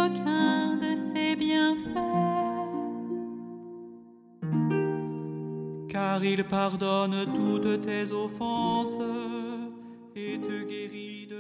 aucun de ses bienfaits. Car il pardonne toutes tes offenses et te guérit de